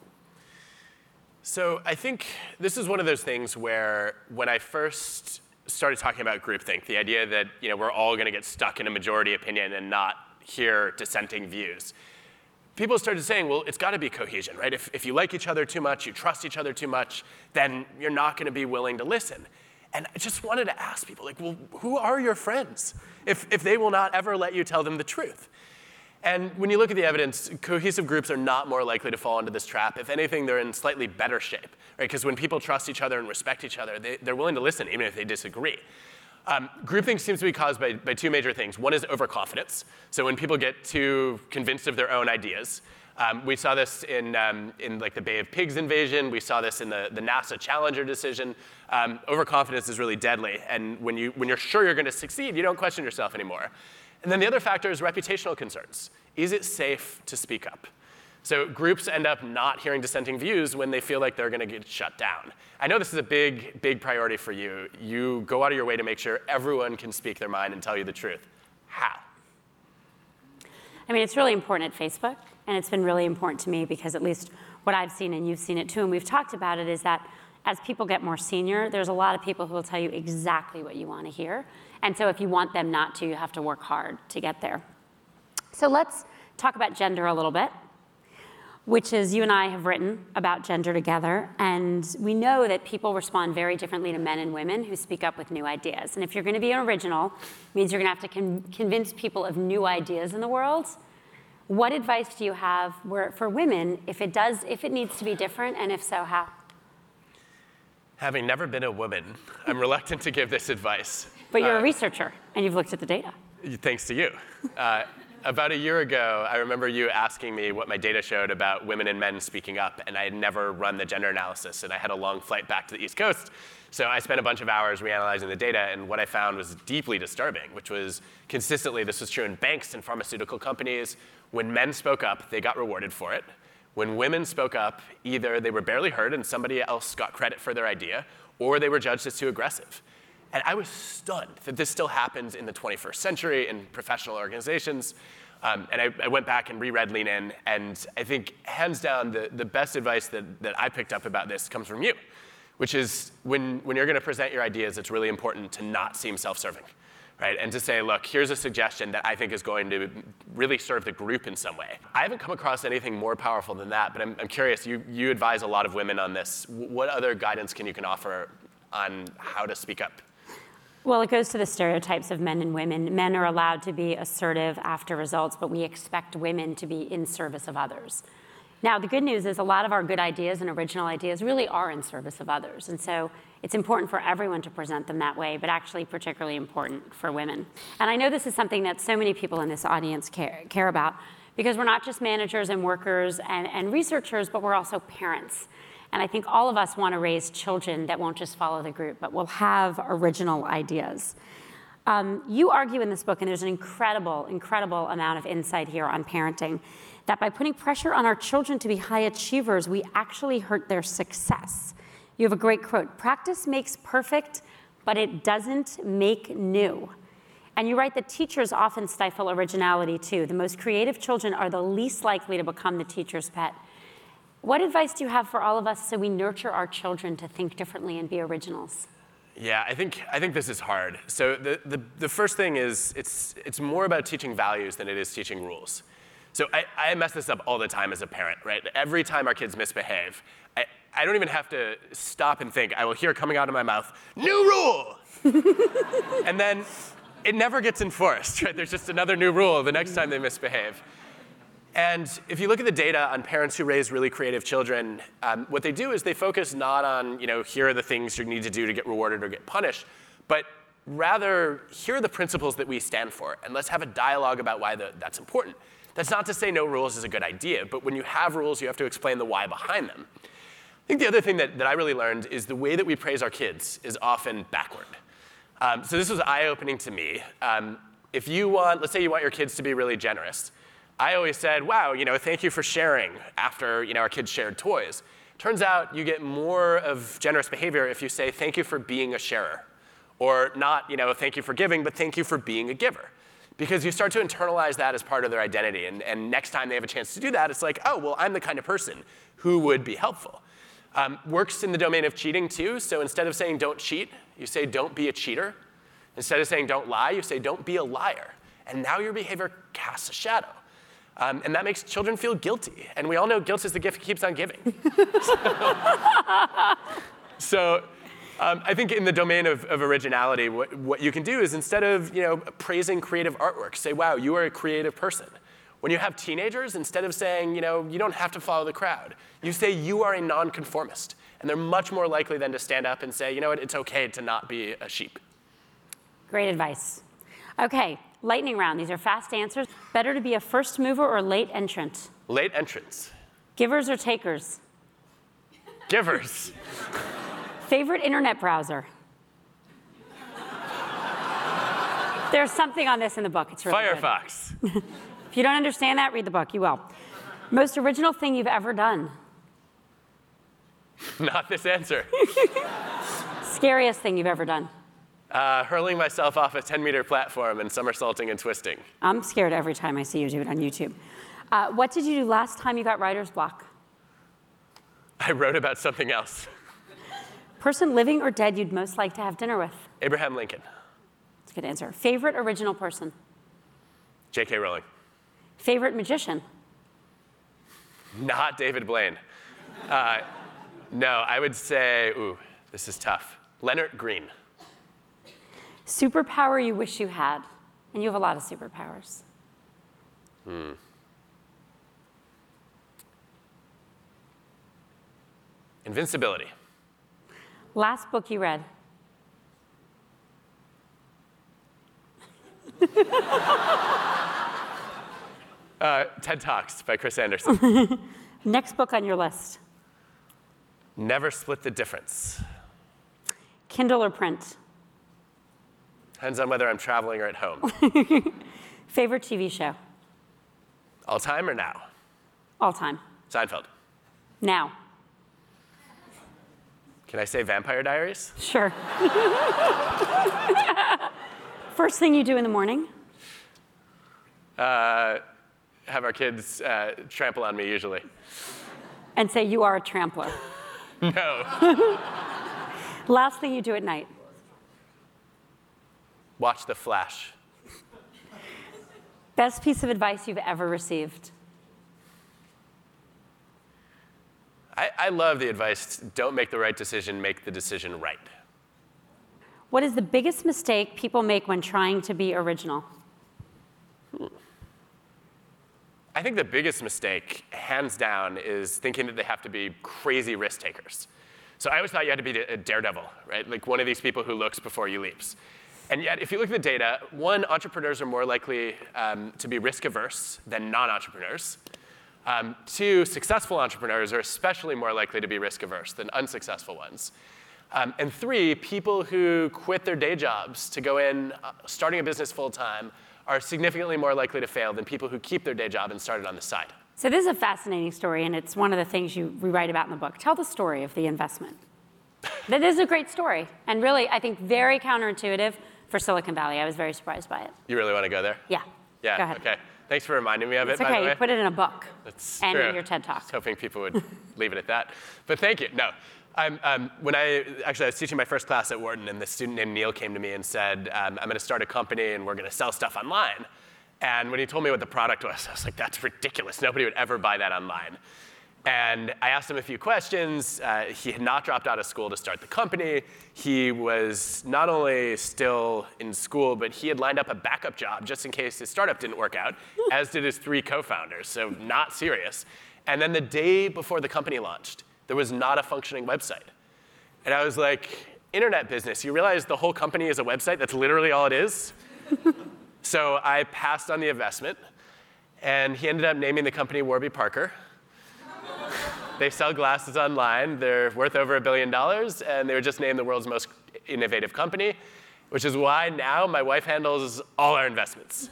So I think this is one of those things where when I first started talking about groupthink, the idea that, you know, we're all going to get stuck in a majority opinion and not hear dissenting views, people started saying, well, it's got to be cohesion, right? If, if you like each other too much, you trust each other too much, then you're not going to be willing to listen. And I just wanted to ask people, like, well, who are your friends if, if they will not ever let you tell them the truth? And when you look at the evidence, cohesive groups are not more likely to fall into this trap. If anything, they're in slightly better shape, right? Because when people trust each other and respect each other, they, they're willing to listen, even if they disagree. Um, groupthink seems to be caused by, by two major things. One is overconfidence. So when people get too convinced of their own ideas. Um, we saw this in, um, in like the Bay of Pigs invasion. We saw this in the, the NASA Challenger decision. Um, overconfidence is really deadly. And when, you, when you're sure you're going to succeed, you don't question yourself anymore. And then the other factor is reputational concerns. Is it safe to speak up? So groups end up not hearing dissenting views when they feel like they're going to get shut down. I know this is a big, big priority for you. You go out of your way to make sure everyone can speak their mind and tell you the truth. How? I mean, it's really important at Facebook, and it's been really important to me because at least what I've seen, and you've seen it too, and we've talked about it, is that as people get more senior, there's a lot of people who will tell you exactly what you want to hear. And so if you want them not to, you have to work hard to get there. So let's talk about gender a little bit, which is you and I have written about gender together. And we know that people respond very differently to men and women who speak up with new ideas. And if you're going to be an original, it means you're going to have to con- convince people of new ideas in the world. What advice do you have where, for women if it does, if it needs to be different, and if so, how? Having never been a woman, I'm reluctant to give this advice. But you're uh, a researcher, and you've looked at the data. Thanks to you. Uh, about a year ago, I remember you asking me what my data showed about women and men speaking up, and I had never run the gender analysis, and I had a long flight back to the East Coast. So I spent a bunch of hours reanalyzing the data, and what I found was deeply disturbing, which was consistently, this was true in banks and pharmaceutical companies. When men spoke up, they got rewarded for it. When women spoke up, either they were barely heard and somebody else got credit for their idea, or they were judged as too aggressive. And I was stunned that this still happens in the twenty-first century in professional organizations. Um, and I, I went back and reread Lean In, and I think hands down, the, the best advice that, that I picked up about this comes from you, which is when, when you're going to present your ideas, it's really important to not seem self-serving, right? And to say, look, here's a suggestion that I think is going to really serve the group in some way. I haven't come across anything more powerful than that, but I'm, I'm curious, you, you advise a lot of women on this. What other guidance can you can offer on how to speak up? Well, it goes to the stereotypes of men and women. Men are allowed to be assertive after results, but we expect women to be in service of others. Now, the good news is a lot of our good ideas and original ideas really are in service of others. And so it's important for everyone to present them that way, but actually particularly important for women. And I know this is something that so many people in this audience care, care about, because we're not just managers and workers and, and researchers, but we're also parents. And I think all of us want to raise children that won't just follow the group, but will have original ideas. Um, you argue in this book, and there's an incredible, incredible amount of insight here on parenting, that by putting pressure on our children to be high achievers, we actually hurt their success. You have a great quote: practice makes perfect, but it doesn't make new. And you write that teachers often stifle originality too. The most creative children are the least likely to become the teacher's pet. What advice do you have for all of us so we nurture our children to think differently and be originals? Yeah, I think I think this is hard. So the, the, the first thing is it's it's more about teaching values than it is teaching rules. So I, I mess this up all the time as a parent, right? Every time our kids misbehave, I, I don't even have to stop and think. I will hear coming out of my mouth, new rule! And then it never gets enforced, right? There's just another new rule the next time they misbehave. And if you look at the data on parents who raise really creative children, um, what they do is they focus not on, you know, here are the things you need to do to get rewarded or get punished, but rather, here are the principles that we stand for, and let's have a dialogue about why the, that's important. That's not to say no rules is a good idea, but when you have rules, you have to explain the why behind them. I think the other thing that, that I really learned is the way that we praise our kids is often backward. Um, so this was eye-opening to me. Um, if you want, let's say you want your kids to be really generous, I always said, wow, you know, thank you for sharing after, you know, our kids shared toys. Turns out you get more of generous behavior if you say, thank you for being a sharer. Or not, you know, thank you for giving, but thank you for being a giver. Because you start to internalize that as part of their identity. And, and next time they have a chance to do that, it's like, oh, well, I'm the kind of person who would be helpful. Um, works in the domain of cheating, too. So instead of saying don't cheat, you say don't be a cheater. Instead of saying don't lie, you say don't be a liar. And now your behavior casts a shadow. Um, and that makes children feel guilty. And we all know guilt is the gift that keeps on giving. so so um, I think in the domain of, of originality, what, what you can do is instead of, you know, praising creative artwork, say, wow, you are a creative person. When you have teenagers, instead of saying, you know, you don't have to follow the crowd, you say you are a nonconformist. And they're much more likely then to stand up and say, you know what, it's okay to not be a sheep. Great advice. Okay. Lightning round. These are fast answers. Better to be a first mover or late entrant? Late entrants. Givers or takers? Givers. Favorite internet browser? There's something on this in the book. It's really Firefox. good. If you don't understand that, read the book. You will. Most original thing you've ever done? Not this answer. Scariest thing you've ever done? Uh, hurling myself off a ten meter platform and somersaulting and twisting. I'm scared every time I see you do it on YouTube. Uh, what did you do last time you got writer's block? I wrote about something else. Person living or dead you'd most like to have dinner with? Abraham Lincoln. That's a good answer. Favorite original person? J K Rowling. Favorite magician? Not David Blaine. Uh, no, I would say, ooh, this is tough. Leonard Green. Superpower you wish you had, and you have a lot of superpowers. Hmm. Invincibility. Last book you read? uh, TED Talks by Chris Anderson. Next book on your list. Never Split the Difference. Kindle or print? Depends on whether I'm traveling or at home. Favorite T V show? All time or now? All time. Seinfeld. Now. Can I say Vampire Diaries? Sure. First thing you do in the morning? Uh, have our kids uh, trample on me, usually. And say you are a trampler. No. Last thing you do at night? Watch The Flash. Best piece of advice you've ever received? I, I love the advice, don't make the right decision, make the decision right. What is the biggest mistake people make when trying to be original? I think the biggest mistake, hands down, is thinking that they have to be crazy risk takers. So I always thought you had to be a daredevil, right? Like one of these people who looks before you leaps. And yet, if you look at the data, one, entrepreneurs are more likely um, to be risk averse than non-entrepreneurs. Um, two, successful entrepreneurs are especially more likely to be risk averse than unsuccessful ones. Um, and three, people who quit their day jobs to go in, uh, starting a business full time, are significantly more likely to fail than people who keep their day job and start it on the side. So this is a fascinating story, and it's one of the things you rewrite about in the book. Tell the story of the investment. That is a great story, and really, I think, very counterintuitive for Silicon Valley. I was very surprised by it. You really want to go there? Yeah. Yeah, Go ahead. okay. Thanks for reminding me of It's it, by the okay. way. You put it in a book. That's and true. in your TED I Talk. was hoping people would leave it at that. But thank you. No. I'm, um, when I, actually, I was teaching my first class at Wharton, and this student named Neil came to me and said, um, I'm going to start a company, and we're going to sell stuff online. And when he told me what the product was, I was like, that's ridiculous. Nobody would ever buy that online. And I asked him a few questions. Uh, he had not dropped out of school to start the company. He was not only still in school, but he had lined up a backup job just in case his startup didn't work out, as did his three co-founders, so not serious. And then the day before the company launched, there was not a functioning website. And I was like, internet business, you realize the whole company is a website? That's literally all it is? So I passed on the investment, and he ended up naming the company Warby Parker. They sell glasses online. They're worth over a billion dollars, and they were just named the world's most innovative company, which is why now my wife handles all our investments.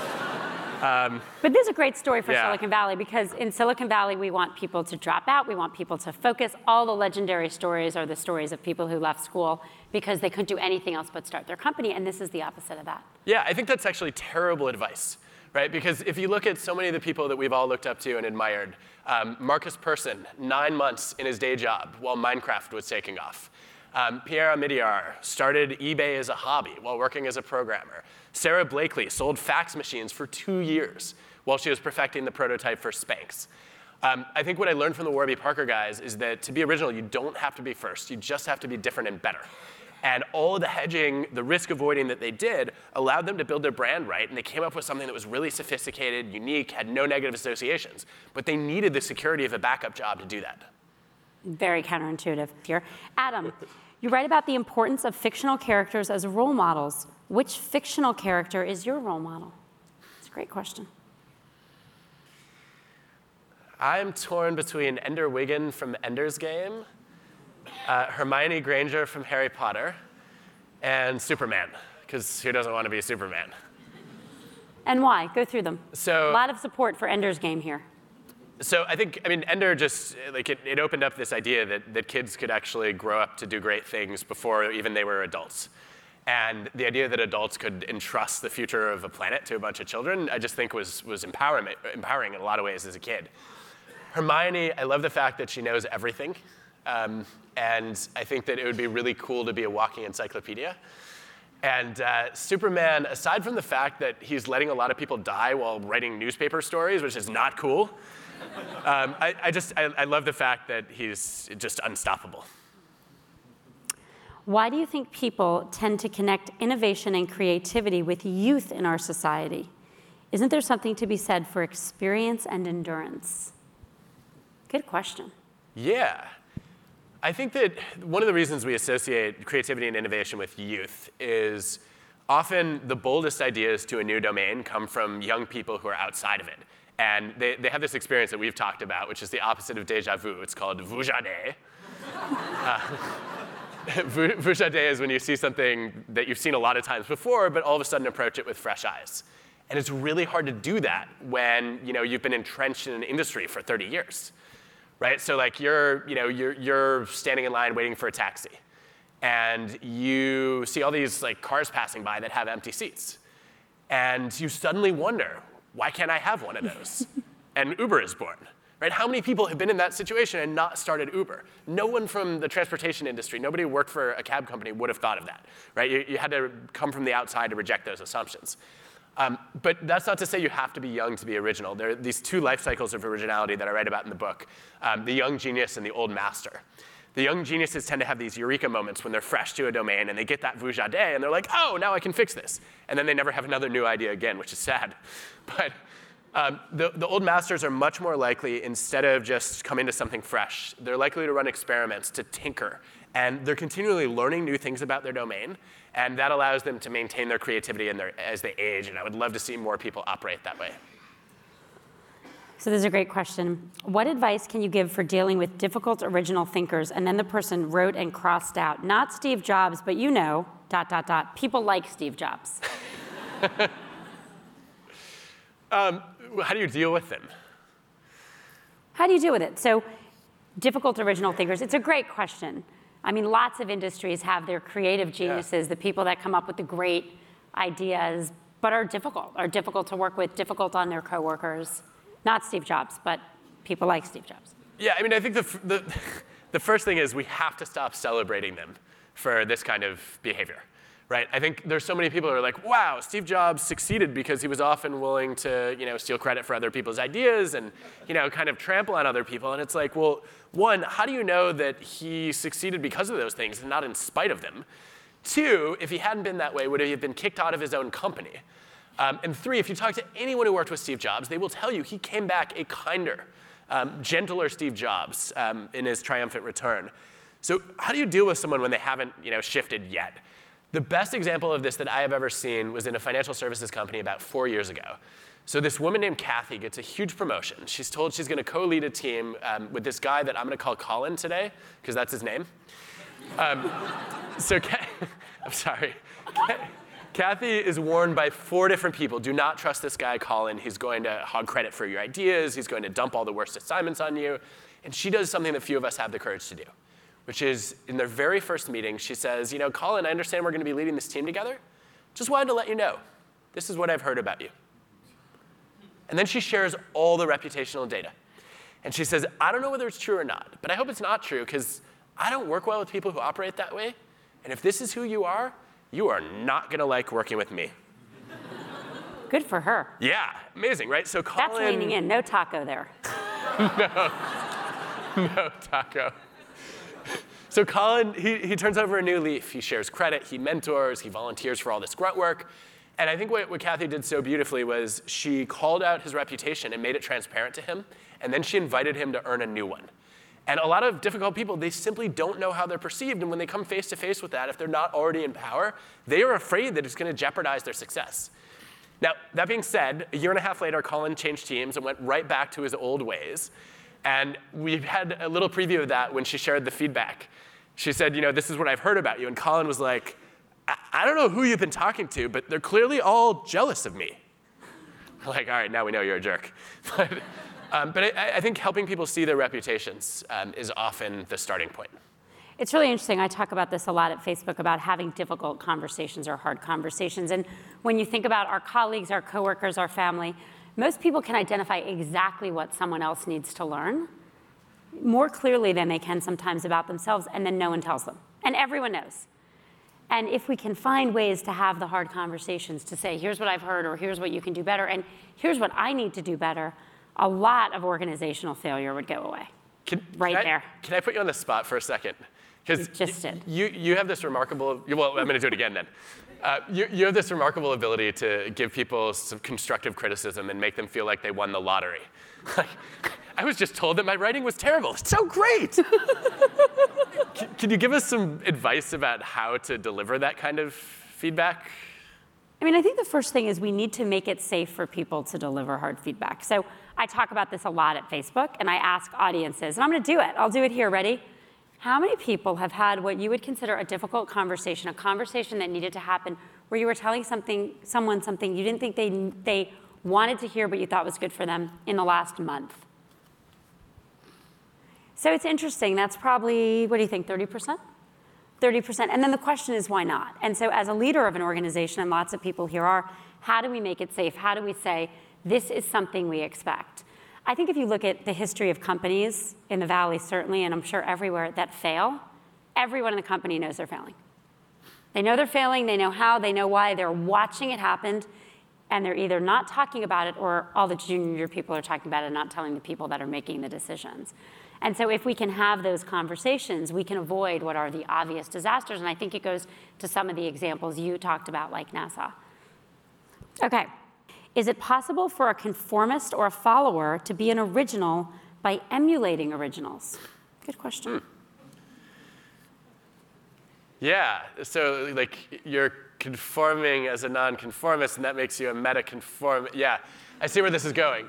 Um, but this is a great story for yeah. Silicon Valley, because in Silicon Valley, we want people to drop out. We want people to focus. All the legendary stories are the stories of people who left school because they couldn't do anything else but start their company, and this is the opposite of that. Yeah, I think that's actually terrible advice, right? Because if you look at so many of the people that we've all looked up to and admired, um, Marcus Persson, nine months in his day job while Minecraft was taking off. Um, Pierre Omidyar started eBay as a hobby while working as a programmer. Sarah Blakely sold fax machines for two years while she was perfecting the prototype for Spanx. Um, I think what I learned from the Warby Parker guys is that to be original, you don't have to be first. You just have to be different and better. And all of the hedging, the risk avoiding that they did allowed them to build their brand right, and they came up with something that was really sophisticated, unique, had no negative associations. But they needed the security of a backup job to do that. Very counterintuitive here. Adam, you write about the importance of fictional characters as role models. Which fictional character is your role model? It's a great question. I'm torn between Ender Wiggin from Ender's Game, uh, Hermione Granger from Harry Potter, and Superman, because who doesn't want to be Superman? And why? Go through them. So, a lot of support for Ender's Game here. So I think, I mean, Ender just, like, it, it opened up this idea that, that kids could actually grow up to do great things before even they were adults. And the idea that adults could entrust the future of a planet to a bunch of children, I just think was, was empowering, empowering in a lot of ways as a kid. Hermione, I love the fact that she knows everything. Um, and I think that it would be really cool to be a walking encyclopedia. And uh, Superman, aside from the fact that he's letting a lot of people die while writing newspaper stories, which is not cool, um, I, I just, I, I love the fact that he's just unstoppable. Why do you think people tend to connect innovation and creativity with youth in our society? Isn't there something to be said for experience and endurance? Good question. Yeah. I think that one of the reasons we associate creativity and innovation with youth is often the boldest ideas to a new domain come from young people who are outside of it. And they, they have this experience that we've talked about, which is the opposite of déjà vu. It's called vujade. uh, vujade is when you see something that you've seen a lot of times before, but all of a sudden approach it with fresh eyes. And it's really hard to do that when you know, you've been entrenched in an industry for thirty years. Right? So like you're, you know, you're, you're standing in line waiting for a taxi. And you see all these like cars passing by that have empty seats. And you suddenly wonder, why can't I have one of those? And Uber is born. Right? How many people have been in that situation and not started Uber? No one from the transportation industry, nobody who worked for a cab company would have thought of that. Right? You, you had to come from the outside to reject those assumptions. Um, but that's not to say you have to be young to be original. There are these two life cycles of originality that I write about in the book, um, the young genius and the old master. The young geniuses tend to have these eureka moments when they're fresh to a domain and they get that vujade and they're like, oh, now I can fix this. And then they never have another new idea again, which is sad. But um, the, the old masters are much more likely, instead of just coming to something fresh, they're likely to run experiments, to tinker. And they're continually learning new things about their domain. And that allows them to maintain their creativity in their, as they age. And I would love to see more people operate that way. So this is a great question. What advice can you give for dealing with difficult original thinkers? And then the person wrote and crossed out, not Steve Jobs, but you know, dot, dot, dot, people like Steve Jobs. um, how do you deal with them? How do you deal with it? So difficult original thinkers, it's a great question. I mean, lots of industries have their creative geniuses, yeah. the people that come up with the great ideas, but are difficult, are difficult to work with, difficult on their coworkers. Not Steve Jobs, but people like Steve Jobs. Yeah, I mean, I think the, the, the first thing is we have to stop celebrating them for this kind of behavior, right? I think there's so many people who are like, wow, Steve Jobs succeeded because he was often willing to, you know, steal credit for other people's ideas and, you know, kind of trample on other people. And it's like, well, one, how do you know that he succeeded because of those things and not in spite of them? Two, if he hadn't been that way, would he have been kicked out of his own company? Um, and three, if you talk to anyone who worked with Steve Jobs, they will tell you he came back a kinder, um, gentler Steve Jobs um, in his triumphant return. So how do you deal with someone when they haven't, you know, shifted yet? The best example of this that I have ever seen was in a financial services company about four years ago. So this woman named Kathy gets a huge promotion. She's told she's going to co-lead a team um, with this guy that I'm going to call Colin today, because that's his name. Um, so Ka- I'm sorry. Kathy is warned by four different people, do not trust this guy, Colin. He's going to hog credit for your ideas. He's going to dump all the worst assignments on you. And she does something that few of us have the courage to do, which is in their very first meeting, she says, you know, Colin, I understand we're going to be leading this team together. Just wanted to let you know, this is what I've heard about you. And then she shares all the reputational data. And she says, I don't know whether it's true or not, but I hope it's not true because I don't work well with people who operate that way. And if this is who you are, you are not going to like working with me. Good for her. Yeah, amazing, right? So Colin... That's leaning in. No taco there. no, no taco. So Colin, he, he turns over a new leaf. He shares credit, he mentors, he volunteers for all this grunt work. And I think what, what Kathy did so beautifully was she called out his reputation and made it transparent to him, and then she invited him to earn a new one. And a lot of difficult people, they simply don't know how they're perceived, and when they come face to face with that, if they're not already in power, they are afraid that it's going to jeopardize their success. Now, that being said, a year and a half later, Colin changed teams and went right back to his old ways. And we've had a little preview of that when she shared the feedback. She said, you know, this is what I've heard about you. And Colin was like, I, I don't know who you've been talking to, but they're clearly all jealous of me. Like, all right, now we know you're a jerk. but um, but I, I think helping people see their reputations um, is often the starting point. It's really interesting. I talk about this a lot at Facebook about having difficult conversations or hard conversations. And when you think about our colleagues, our coworkers, our family, most people can identify exactly what someone else needs to learn more clearly than they can sometimes about themselves, and then no one tells them. And everyone knows. And if we can find ways to have the hard conversations to say, here's what I've heard, or here's what you can do better, and here's what I need to do better, a lot of organizational failure would go away. Can, right can I, there. Can I put you on the spot for a second? Because just did. You, you have this remarkable, well, I'm going to do it again then. Uh, you, you have this remarkable ability to give people some constructive criticism and make them feel like they won the lottery. Like, I was just told that my writing was terrible. It's so great. can, can you give us some advice about how to deliver that kind of feedback? I mean, I think the first thing is we need to make it safe for people to deliver hard feedback. So I talk about this a lot at Facebook, and I ask audiences, and I'm going to do it. I'll do it here. Ready? How many people have had what you would consider a difficult conversation, a conversation that needed to happen, where you were telling something, someone something you didn't think they, they wanted to hear, but you thought was good for them in the last month? So it's interesting. That's probably, what do you think, thirty percent? thirty percent. And then the question is, why not? And so as a leader of an organization, and lots of people here are, how do we make it safe? How do we say, this is something we expect? I think if you look at the history of companies, in the Valley certainly, and I'm sure everywhere, that fail, everyone in the company knows they're failing. They know they're failing, they know how, they know why, they're watching it happen, and they're either not talking about it, or all the junior people are talking about it and not telling the people that are making the decisions. And so if we can have those conversations, we can avoid what are the obvious disasters. And I think it goes to some of the examples you talked about, like NASA. Okay, is it possible for a conformist or a follower to be an original by emulating originals? Good question. Hmm. Yeah, so like you're conforming as a nonconformist, and that makes you a meta-conform. Yeah, I see where this is going.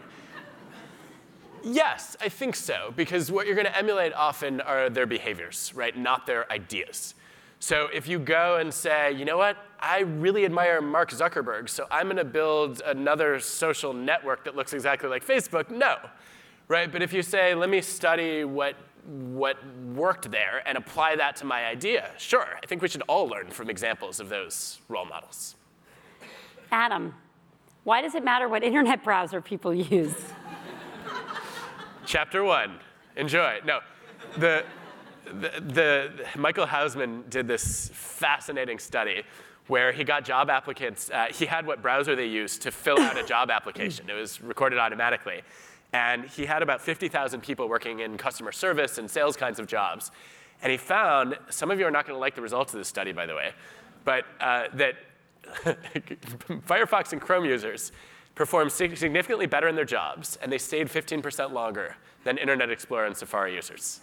Yes, I think so, because what you're going to emulate often are their behaviors, right, not their ideas. So if you go and say, you know what, I really admire Mark Zuckerberg, so I'm going to build another social network that looks exactly like Facebook, no, right? But if you say, let me study what, what worked there and apply that to my idea, sure, I think we should all learn from examples of those role models. Adam, why does it matter what internet browser people use? Chapter one, enjoy. No, the, the, the Michael Hausman did this fascinating study where he got job applicants. Uh, he had what browser they used to fill out a job application. It was recorded automatically. And he had about fifty thousand people working in customer service and sales kinds of jobs. And he found, some of you are not going to like the results of this study, by the way, but uh, that Firefox and Chrome users performed significantly better in their jobs, and they stayed fifteen percent longer than Internet Explorer and Safari users.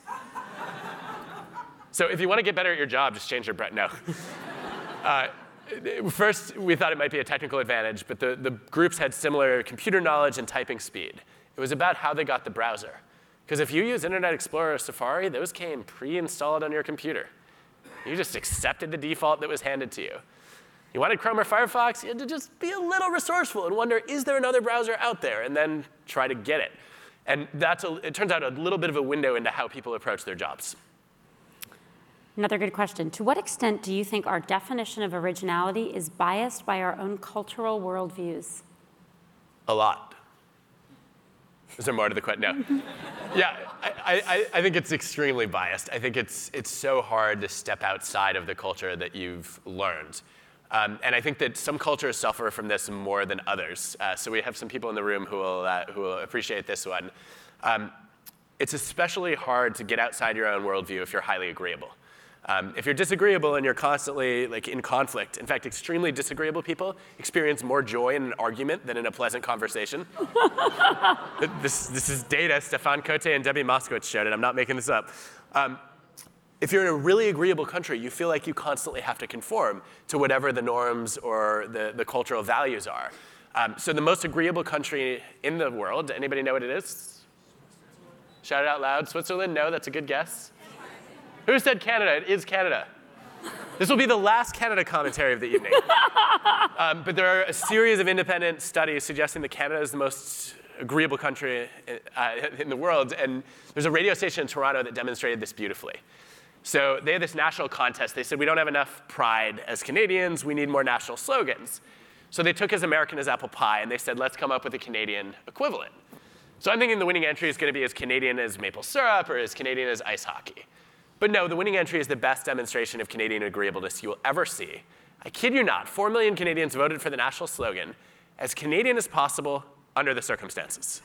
So if you want to get better at your job, just change your brand. No. Uh, first, we thought it might be a technical advantage, but the, the groups had similar computer knowledge and typing speed. It was about how they got the browser. Because if you use Internet Explorer or Safari, those came pre-installed on your computer. You just accepted the default that was handed to you. You wanted Chrome or Firefox, you had to just be a little resourceful and wonder, is there another browser out there? And then try to get it. And that's a, it turns out a little bit of a window into how people approach their jobs. Another good question. To what extent do you think our definition of originality is biased by our own cultural worldviews? A lot. Is there more to the question? No. Yeah, I, I, I think it's extremely biased. I think it's, it's so hard to step outside of the culture that you've learned. Um, and I think that some cultures suffer from this more than others. Uh, so we have some people in the room who will, uh, who will appreciate this one. Um, it's especially hard to get outside your own worldview if you're highly agreeable. Um, if you're disagreeable and you're constantly like in conflict, in fact, extremely disagreeable people experience more joy in an argument than in a pleasant conversation. this, this is data. Stefan Cote and Debbie Moskowitz showed it. I'm not making this up. Um, If you're in a really agreeable country, you feel like you constantly have to conform to whatever the norms or the, the cultural values are. Um, so the most agreeable country in the world, anybody know what it is? Shout it out loud. Switzerland? No, that's a good guess. Who said Canada? It is Canada. This will be the last Canada commentary of the evening. um, but there are a series of independent studies suggesting that Canada is the most agreeable country uh, in the world. And there's a radio station in Toronto that demonstrated this beautifully. So they had this national contest. They said, we don't have enough pride as Canadians. We need more national slogans. So they took as American as apple pie, and they said, let's come up with a Canadian equivalent. So I'm thinking the winning entry is going to be as Canadian as maple syrup or as Canadian as ice hockey. But no, the winning entry is the best demonstration of Canadian agreeableness you will ever see. I kid you not, four million Canadians voted for the national slogan, as Canadian as possible under the circumstances.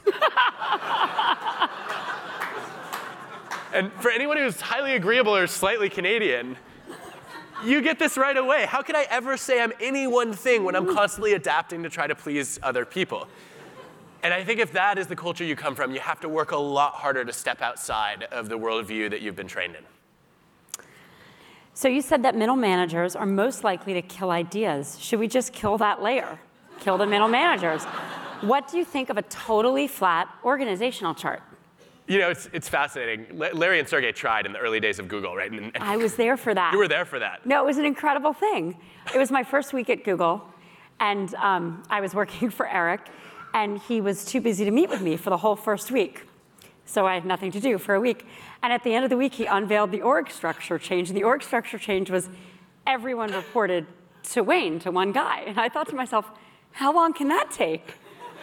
And for anyone who's highly agreeable or slightly Canadian, you get this right away. How can I ever say I'm any one thing when I'm constantly adapting to try to please other people? And I think if that is the culture you come from, you have to work a lot harder to step outside of the worldview that you've been trained in. So you said that middle managers are most likely to kill ideas. Should we just kill that layer? Kill the middle managers. What do you think of a totally flat organizational chart? You know, it's, it's fascinating. Larry and Sergey tried in the early days of Google, right? And, and I was there for that. You were there for that. No, it was an incredible thing. It was my first week at Google, and um, I was working for Eric, and he was too busy to meet with me for the whole first week. So I had nothing to do for a week. And at the end of the week, he unveiled the org structure change. And the org structure change was everyone reported to Wayne, to one guy. And I thought to myself, how long can that take?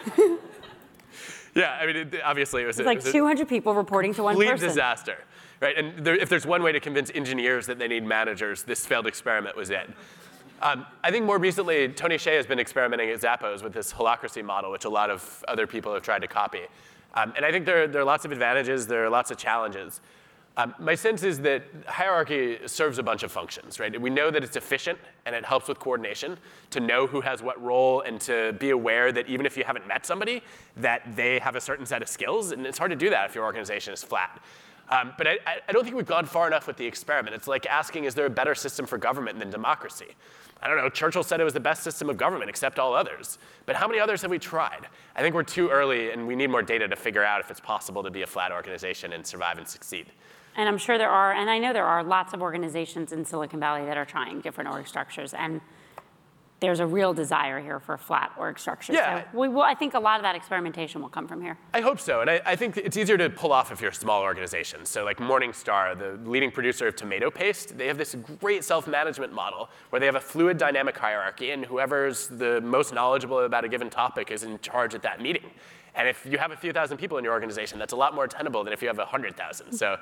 Yeah, I mean, it, obviously it was, it was like it was two hundred people reporting to one complete person. disaster, right? And there, if there's one way to convince engineers that they need managers, this failed experiment was it. Um, I think more recently, Tony Hsieh has been experimenting at Zappos with this holacracy model, which a lot of other people have tried to copy. Um, and I think there, there are lots of advantages, there are lots of challenges. Um, my sense is that hierarchy serves a bunch of functions, right? We know that it's efficient and it helps with coordination, to know who has what role and to be aware that even if you haven't met somebody, that they have a certain set of skills, and it's hard to do that if your organization is flat. Um, but I, I don't think we've gone far enough with the experiment. It's like asking, is there a better system for government than democracy? I don't know, Churchill said it was the best system of government except all others. But how many others have we tried? I think we're too early and we need more data to figure out if it's possible to be a flat organization and survive and succeed. And I'm sure there are, and I know there are lots of organizations in Silicon Valley that are trying different org structures. And there's a real desire here for flat org structures. Yeah. So we will, I think a lot of that experimentation will come from here. I hope so, and I, I think it's easier to pull off if you're a small organization. So like Morningstar, the leading producer of tomato paste, they have this great self-management model where they have a fluid dynamic hierarchy, and whoever's the most knowledgeable about a given topic is in charge at that meeting. And if you have a few thousand people in your organization, that's a lot more tenable than if you have one hundred thousand. So.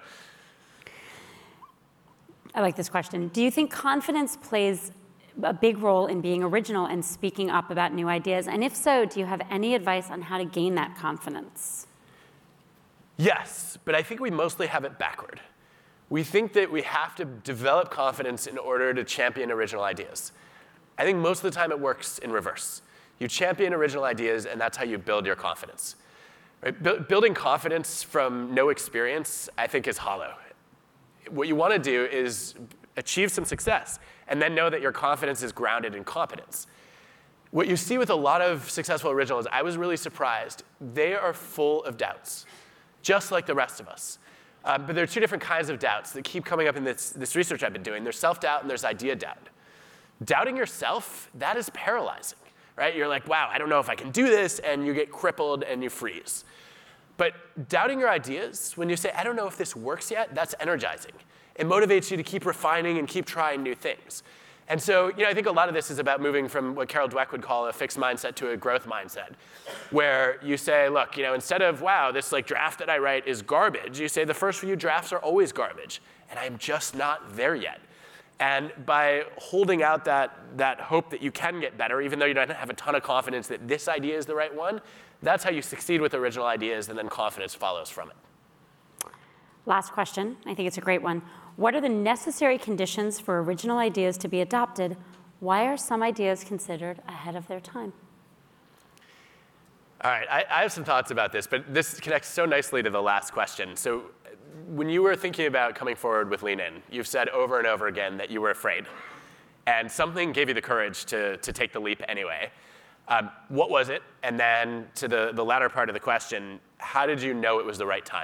I like this question. Do you think confidence plays a big role in being original and speaking up about new ideas? And if so, do you have any advice on how to gain that confidence? Yes, but I think we mostly have it backward. We think that we have to develop confidence in order to champion original ideas. I think most of the time it works in reverse. You champion original ideas, and that's how you build your confidence. Right? Bu- building confidence from no experience, I think, is hollow. What you want to do is achieve some success, and then know that your confidence is grounded in competence. What you see with a lot of successful originals, I was really surprised. They are full of doubts, just like the rest of us. Um, but there are two different kinds of doubts that keep coming up in this, this research I've been doing. There's self-doubt and there's idea doubt. Doubting yourself, that is paralyzing, right? You're like, wow, I don't know if I can do this, and you get crippled and you freeze. But doubting your ideas, when you say, I don't know if this works yet, that's energizing. It motivates you to keep refining and keep trying new things. And so, you know, I think a lot of this is about moving from what Carol Dweck would call a fixed mindset to a growth mindset, where you say, look, you know, instead of, wow, this like draft that I write is garbage, you say the first few drafts are always garbage, and I'm just not there yet. And by holding out that, that hope that you can get better, even though you don't have a ton of confidence that this idea is the right one, that's how you succeed with original ideas, and then confidence follows from it. Last question. I think it's a great one. What are the necessary conditions for original ideas to be adopted? Why are some ideas considered ahead of their time? All right, I, I have some thoughts about this, but this connects so nicely to the last question. So when you were thinking about coming forward with Lean In, you've said over and over again that you were afraid. And something gave you the courage to, to take the leap anyway. Um, what was it? And then to the, the latter part of the question, how did you know it was the right time?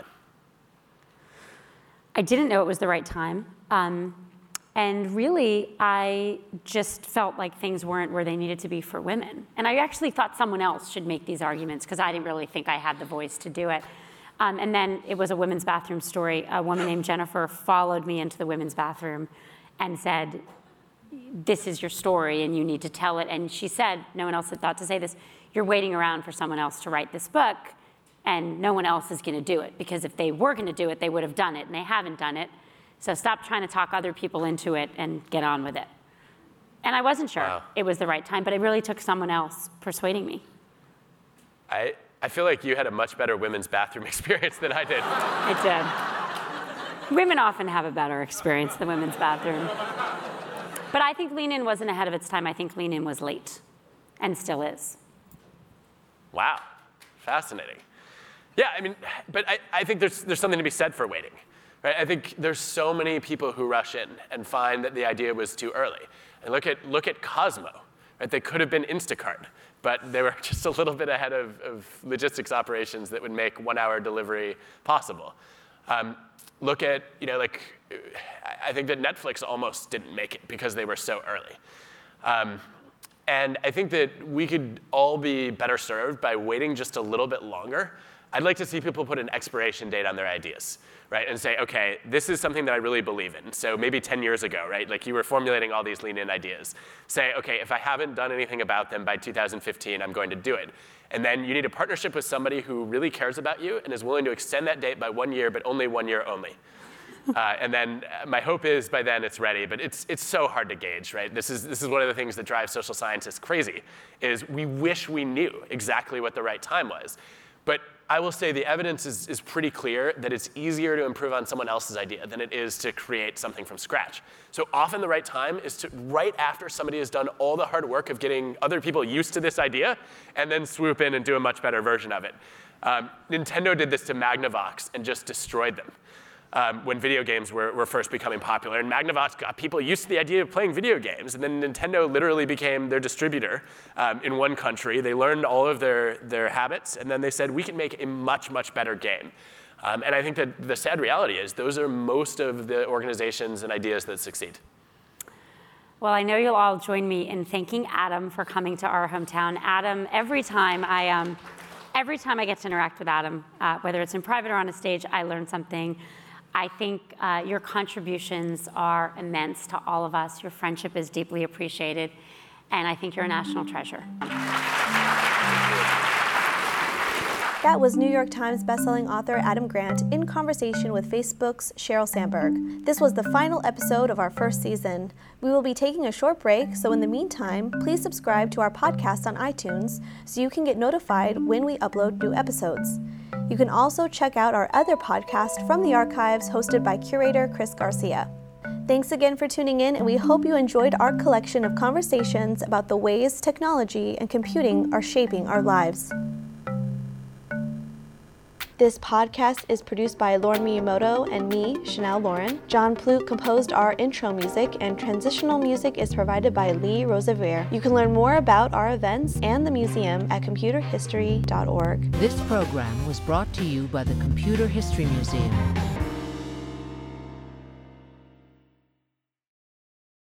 I didn't know it was the right time. Um, and really, I just felt like things weren't where they needed to be for women. And I actually thought someone else should make these arguments, because I didn't really think I had the voice to do it. Um, and then it was a women's bathroom story. A woman named Jennifer followed me into the women's bathroom and said, this is your story and you need to tell it. And she said, no one else had thought to say this, you're waiting around for someone else to write this book, and no one else is going to do it, because if they were going to do it, they would have done it, and they haven't done it. So stop trying to talk other people into it and get on with it. And I wasn't sure Wow. it was the right time, but it really took someone else persuading me. I, I feel like you had a much better women's bathroom experience than I did. It did. Women often have a better experience than women's bathroom. But I think Lean In wasn't ahead of its time. I think Lean In was late, and still is. Wow, fascinating. Yeah, I mean, but I, I think there's, there's something to be said for waiting. Right? I think there's so many people who rush in and find that the idea was too early. And look at, look at Cosmo. Right? They could have been Instacart, but they were just a little bit ahead of, of logistics operations that would make one-hour delivery possible. Um, look at, you know, like, I think that Netflix almost didn't make it because they were so early. Um, and I think that we could all be better served by waiting just a little bit longer. I'd like to see people put an expiration date on their ideas, right? And say, okay, this is something that I really believe in. So maybe ten years ago, right? Like you were formulating all these lean-in ideas. Say, okay, if I haven't done anything about them by two thousand fifteen, I'm going to do it. And then you need a partnership with somebody who really cares about you and is willing to extend that date by one year, but only one year only. Uh, and then my hope is by then it's ready, but it's, it's so hard to gauge, right? This is, this is one of the things that drives social scientists crazy, is we wish we knew exactly what the right time was. But I will say the evidence is, is pretty clear that it's easier to improve on someone else's idea than it is to create something from scratch. So often the right time is to right after somebody has done all the hard work of getting other people used to this idea, and then swoop in and do a much better version of it. Um, Nintendo did this to Magnavox and just destroyed them. Um, when video games were, were first becoming popular. And Magnavox got people used to the idea of playing video games. And then Nintendo literally became their distributor um, in one country. They learned all of their, their habits. And then they said, we can make a much, much better game. Um, and I think that the sad reality is those are most of the organizations and ideas that succeed. Well, I know you'll all join me in thanking Adam for coming to our hometown. Adam, every time I, um, every time I get to interact with Adam, uh, whether it's in private or on a stage, I learn something. I think uh, your contributions are immense to all of us. Your friendship is deeply appreciated, and I think you're a national treasure. That was New York Times bestselling author Adam Grant in conversation with Facebook's Sheryl Sandberg. This was the final episode of our first season. We will be taking a short break, so in the meantime, please subscribe to our podcast on iTunes so you can get notified when we upload new episodes. You can also check out our other podcast from the archives hosted by curator Chris Garcia. Thanks again for tuning in, and we hope you enjoyed our collection of conversations about the ways technology and computing are shaping our lives. This podcast is produced by Lauren Miyamoto and me, Chanel Lauren. John Plute composed our intro music, and transitional music is provided by Lee Rosevere. You can learn more about our events and the museum at computer history dot org. This program was brought to you by the Computer History Museum.